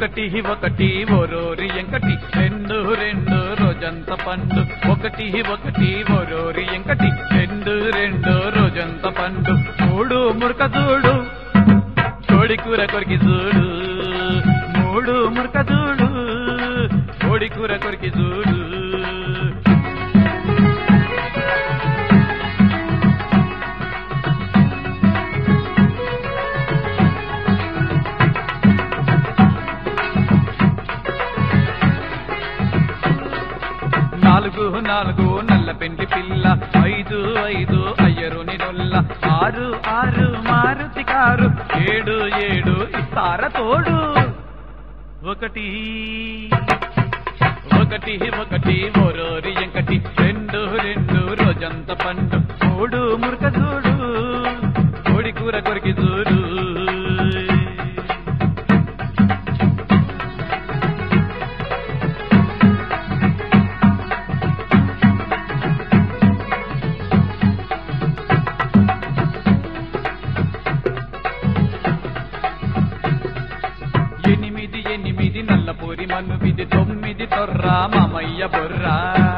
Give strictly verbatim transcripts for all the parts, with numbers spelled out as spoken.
ఒకటి ఒకటి ఓరోరి ఎంకటి రెండు రెండు రోజంత పండు ఒకటి ఒకటి ఓరోరి ఎంకటి రెండు రెండు రోజంత పండు మూడు మురక చూడు కోడి కూర కొరికి చూడు మూడు మురక చూడు కోడి కూర కొరికి చూడు నాలుగు నాలుగు నల్ల పెండి పిల్ల ఐదు ఐదు అయ్యరుని నొల్ల ఆరు ఆరు మారుతి కారు ఏడు ఏడు ఇస్తార తోడు ఒకటి ఒకటి ఒకటి ఓరోరి ఎంకటి రెండు రెండు రోజంత పండు మూడు మురక చూడు కోడి కూర కొరికి చూడు ఎనిమిది ఎనిమిది నల్లపూరి మన్ను విధి తొమ్మిది తొర్రా మామయ్య బొర్రా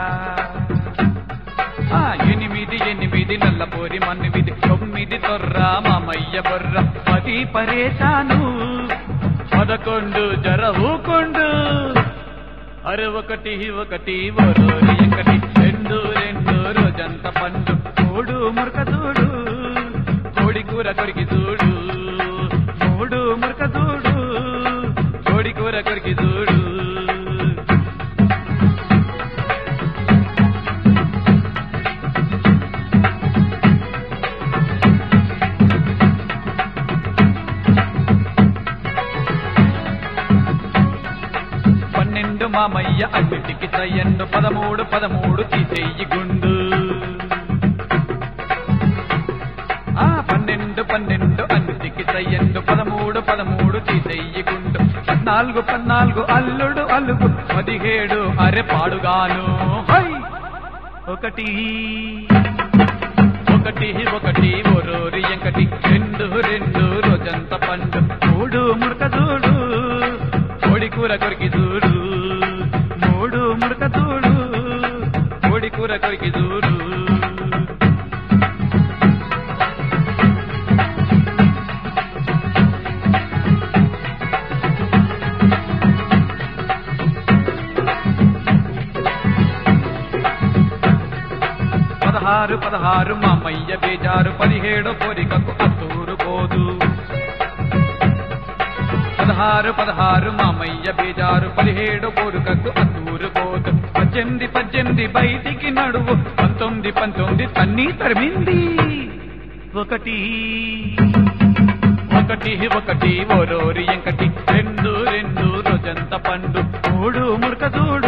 ఆ ఎనిమిది ఎనిమిది నల్లపూరి మన్ను విధి తొమ్మిది తొర్రా మామయ్య బొర్రా పది పరేశాను పదకొండు జర ఊకొండు అరే ఒకటి ఒకటి ఓరోరి ఒకటి రెండు రెండు రోజంత పండు మూడు మురక చూడు కోడి కూర కొరికి చూడు మూడు మురక చూడు కోడి కూర కొరికి చూడు పన్నెండు మామయ్య అన్నిటికి తయ్యండు పదమూడు పదమూడు తీసేయి గుండు ఆ పన్నెండు పన్నెండు అన్నిటికి తయ్యండు పదమూడు పదమూడు తీసేయి గుండు పద్నాలుగు పద్నాలుగు అల్లుడు అల్లుగు పదిహేడు అరె పాడుగాను హై ఒకటి ఒకటి ఒకటి ఓరోరి ఎంకటి రెండు రెండు రోజంత పండు మూడు మురక చూడు కోడి కూర కొరికి చూడు మూడు మురక చూడు కోడి కూర కొరికి చూడు పదహారు పదహారు మామయ్య బేజారు పదిహేడు కోరికకు అత్తూరు పోదు పదహారు పదహారు మామయ్య బేజారు పదిహేడు కోరికకు అత్తూరు పోదు పద్దెనిమిది పద్దెనిమిది బయటికి నడువు పంతొమ్మిది పంతొమ్మిది తన్ని తరిమింది ఒకటి ఒకటి ఒకటి ఓరోరి ఎంకటి రెండు రెండు రోజంత పండు మూడు మురక చూడు